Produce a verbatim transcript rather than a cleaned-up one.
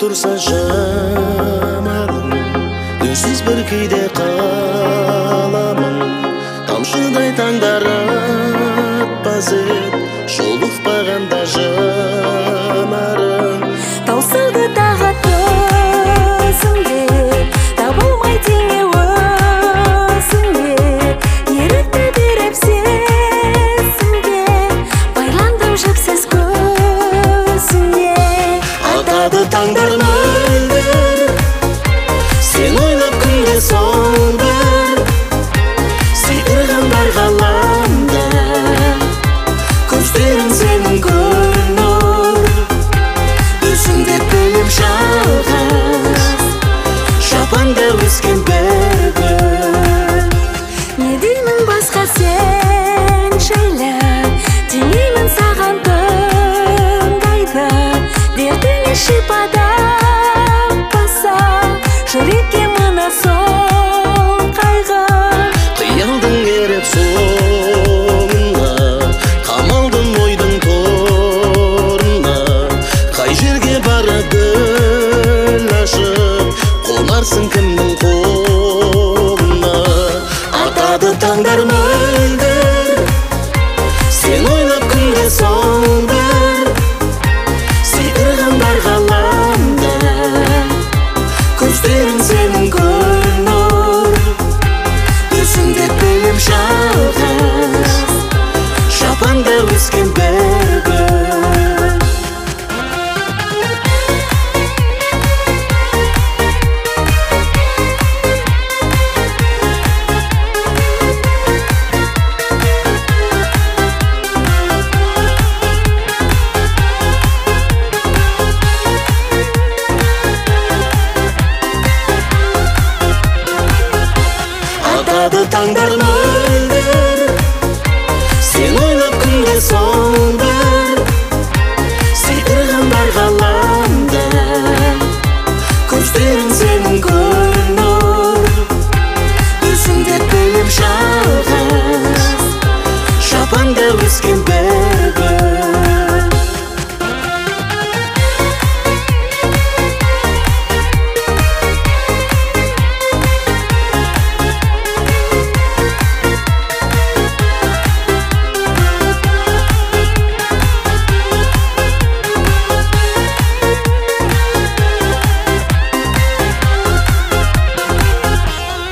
тұрса жанарың, үнсіз бір күйде қаламын. Тамшыдай таңдар атпас ед, жолықпағанда жанарың. Таусылды тағат өзіңде, табылмай теңе өзіңде. Ерікті беріп сезімге, байландым жіпсіз көзіңе. Атады таңдар мөлдір, сен ойлап күнде сол бір. Сыйдырғандар ғаламда, көздерің сенің гүл нұр. Өзіңде бөліп жалғыз, жапанда өскен бір гүл. Не деймін басқа сен жайлы, демеймін саған тыңдайды. Дертіңе шипа таппаса, жүрекке мына сол қайғы. Қиялдың еріп соңына, қамалдың ойдың торына. Қай жерге бара гүл ашып, қонарсың кімнің қолына. Атады таңдар мөлдір, сен ойлап күнде сол бір.